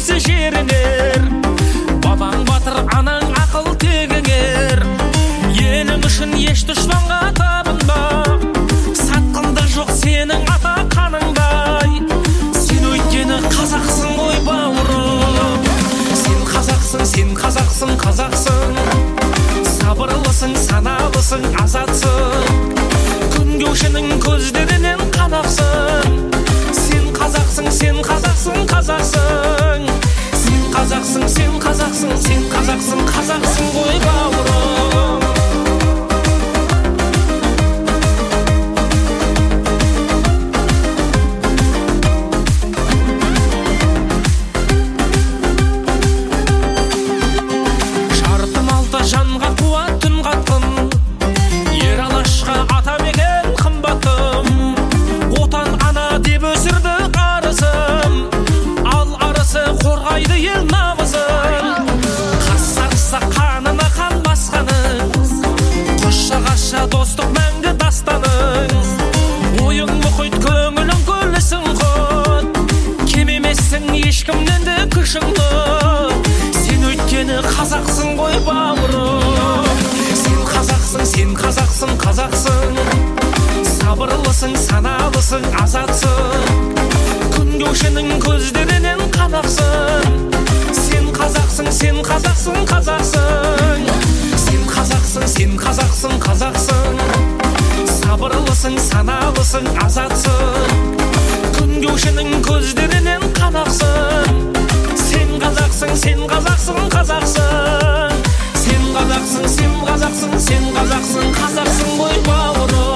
кісі жерінер. Бабаң батыр, анаң ақыл тегіңер. Елің үшін еш дұшпанға табынба. Сатқында жоқ сенің ата қаныңдай. Сен өйткені қазақсың ғой бауырым. Сен қазақсың, сен қазақсың, қазақсың. Сабырлысың, саналысың, азатсың. Күнгеушінің көздерінен қанақсың. Сен қазақсың, сен қазақсың, қазақсың. Сен қазақсың, сен қазақсың, сен қазақсың, қазақсың ғой бауырым. Шартым алты жанға қуат түн қаттым. Ер алашқа ата мекен қымбаттым. Отан ана деп өсірді қарызым. Ал арысы қорғайды ел намысын. Қасарса қанына қан басқаның. Құшағаша достық мәңгі дастаның. Ойың мұхит, көңілің көлісің құт. Кем емессің ешкімнен де күшіңді. Сен өйткені қазақсың ғой бауырым. Сен қазақсың, сен қазақсың, қазақсың. Сабырлысың, саналысың, азатсың. Күнгеушінің көздерінен қанақсың. Сен қазақсың, сен қазақсың, қазақсың. Сен қазақсың, сен қазақсың, қазақсың. Сабырлысың, саналысың, азатсың. Күнгеушінің көздерінен қанақсың. Сен қазақсың, сен қазақсың, қазақсың. Сен қазақсың, сен қазақсың, сен қазақсың, қазақсың ғой бауырым.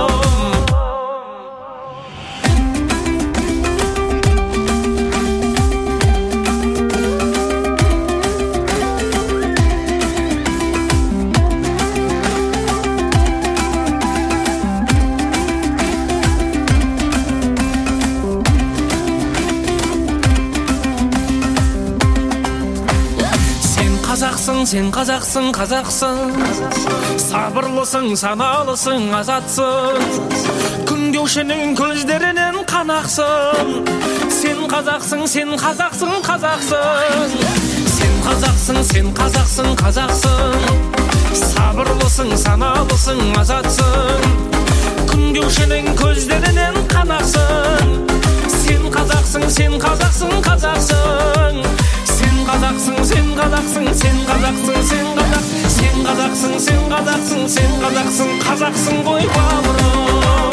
Сен қазақсың, қазақсың. Сабырлысың, саналысың, азатсың. Күнгеушінің көздерінен қанақсың. Сен қазақсың, сен қазақсың, қазақсың. Сен қазақсың, сен қазақсың, қазақсың. Сабырлысың, саналысың, азатсың. Күнгеушінің көздерінен қанақсың. Сен қазақсың, сен қазақсың, қазақсың. Сен қазақсың, сен қазақсың, сен қазақсың, сен қазақ. Сен қазақсың, сен қазақсың, сен қазақсың, қазақсың ғой бауырым.